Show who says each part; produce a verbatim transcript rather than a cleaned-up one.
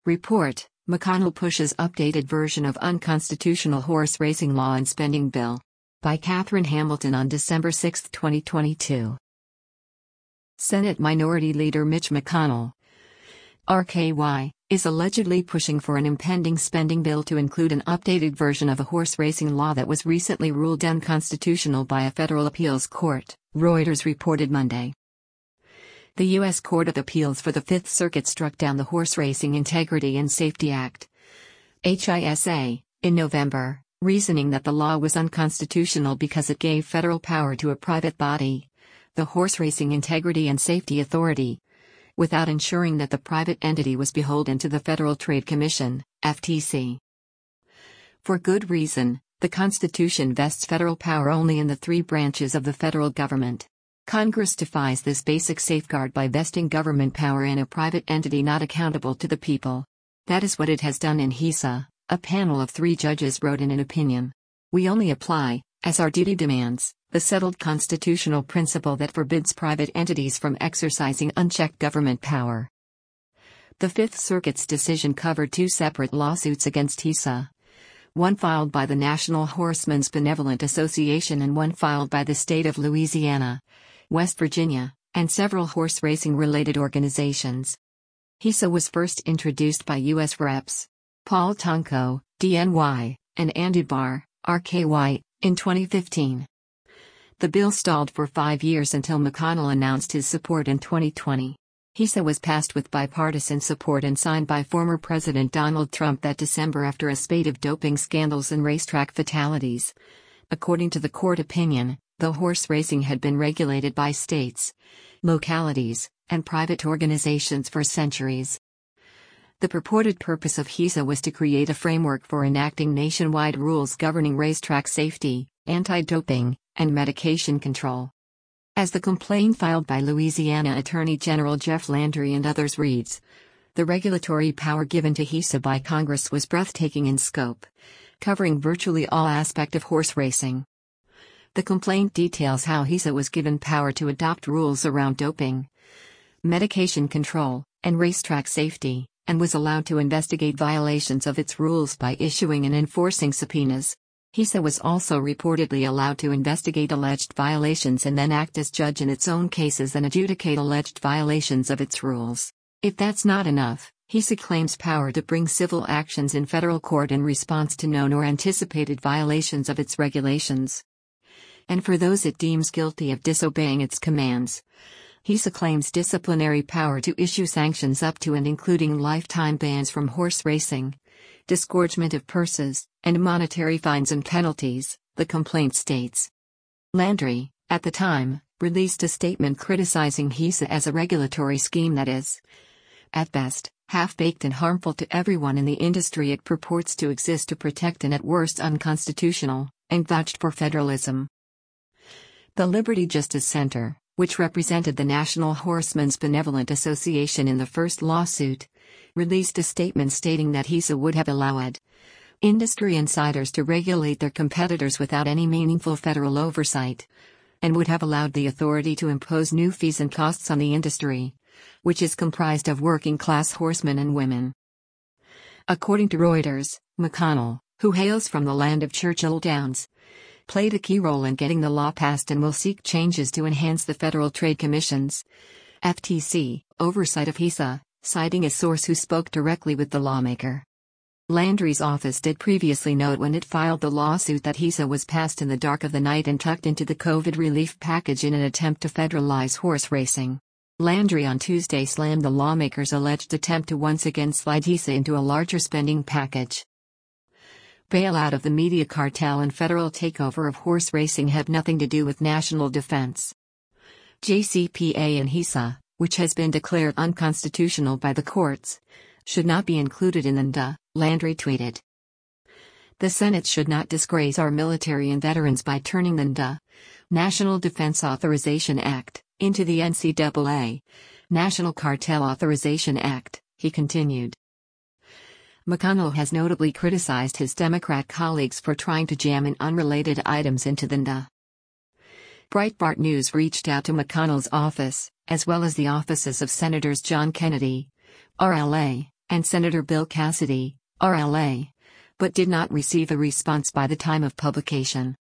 Speaker 1: Report: McConnell pushes updated version of unconstitutional horse racing law and spending bill. By Catherine Hamilton on December sixth, twenty twenty-two. Senate Minority Leader Mitch McConnell, R K Y, is allegedly pushing for an impending spending bill to include an updated version of a horse racing law that was recently ruled unconstitutional by a federal appeals court, Reuters reported Monday. The U S Court of Appeals for the Fifth Circuit struck down the Horse Racing Integrity and Safety Act, H I S A, in November, reasoning that the law was unconstitutional because it gave federal power to a private body, the Horse Racing Integrity and Safety Authority, without ensuring that the private entity was beholden to the Federal Trade Commission, F T C. For good reason, the Constitution vests federal power only in the three branches of the federal government. Congress defies this basic safeguard by vesting government power in a private entity not accountable to the people. That is what it has done in HISA, a panel of three judges wrote in an opinion. We only apply, as our duty demands, the settled constitutional principle that forbids private entities from exercising unchecked government power. The Fifth Circuit's decision covered two separate lawsuits against HISA. One filed by the National Horsemen's Benevolent Association and one filed by the state of Louisiana, West Virginia, and several horse racing-related organizations. HISA was first introduced by U S Reps Paul Tonko, D N Y, and Andy Barr, R K Y, in twenty fifteen. The bill stalled for five years until McConnell announced his support in twenty twenty. HISA was passed with bipartisan support and signed by former President Donald Trump that December after a spate of doping scandals and racetrack fatalities. According to the court opinion, the horse racing had been regulated by states, localities, and private organizations for centuries. The purported purpose of HISA was to create a framework for enacting nationwide rules governing racetrack safety, anti-doping, and medication control. As the complaint filed by Louisiana Attorney General Jeff Landry and others reads, the regulatory power given to HISA by Congress was breathtaking in scope, covering virtually all aspects of horse racing. The complaint details how HISA was given power to adopt rules around doping, medication control, and racetrack safety, and was allowed to investigate violations of its rules by issuing and enforcing subpoenas. HISA was also reportedly allowed to investigate alleged violations and then act as judge in its own cases and adjudicate alleged violations of its rules. If that's not enough, HISA claims power to bring civil actions in federal court in response to known or anticipated violations of its regulations. And for those it deems guilty of disobeying its commands, HISA claims disciplinary power to issue sanctions up to and including lifetime bans from horse racing, disgorgement of purses, and monetary fines and penalties, the complaint states. Landry, at the time, released a statement criticizing HISA as a regulatory scheme that is, at best, half-baked and harmful to everyone in the industry it purports to exist to protect and at worst unconstitutional, and vouched for federalism. The Liberty Justice Center, which represented the National Horsemen's Benevolent Association in the first lawsuit, released a statement stating that HISA would have allowed industry insiders to regulate their competitors without any meaningful federal oversight, and would have allowed the authority to impose new fees and costs on the industry, which is comprised of working-class horsemen and women. According to Reuters, McConnell, who hails from the land of Churchill Downs, played a key role in getting the law passed and will seek changes to enhance the Federal Trade Commission's, F T C, oversight of HISA, citing a source who spoke directly with the lawmaker. Landry's office did previously note when it filed the lawsuit that HISA was passed in the dark of the night and tucked into the COVID relief package in an attempt to federalize horse racing. Landry on Tuesday slammed the lawmaker's alleged attempt to once again slide HISA into a larger spending package. Bailout of the media cartel and federal takeover of horse racing have nothing to do with national defense. J C P A and HISA, which has been declared unconstitutional by the courts, should not be included in the N D A, Landry tweeted. The Senate should not disgrace our military and veterans by turning the N D A, National Defense Authorization Act, into the N C double A, National Cartel Authorization Act, he continued. McConnell has notably criticized his Democrat colleagues for trying to jam in unrelated items into the N D A. Breitbart News reached out to McConnell's office, as well as the offices of Senators John Kennedy, R L A, and Senator Bill Cassidy, R L A, but did not receive a response by the time of publication.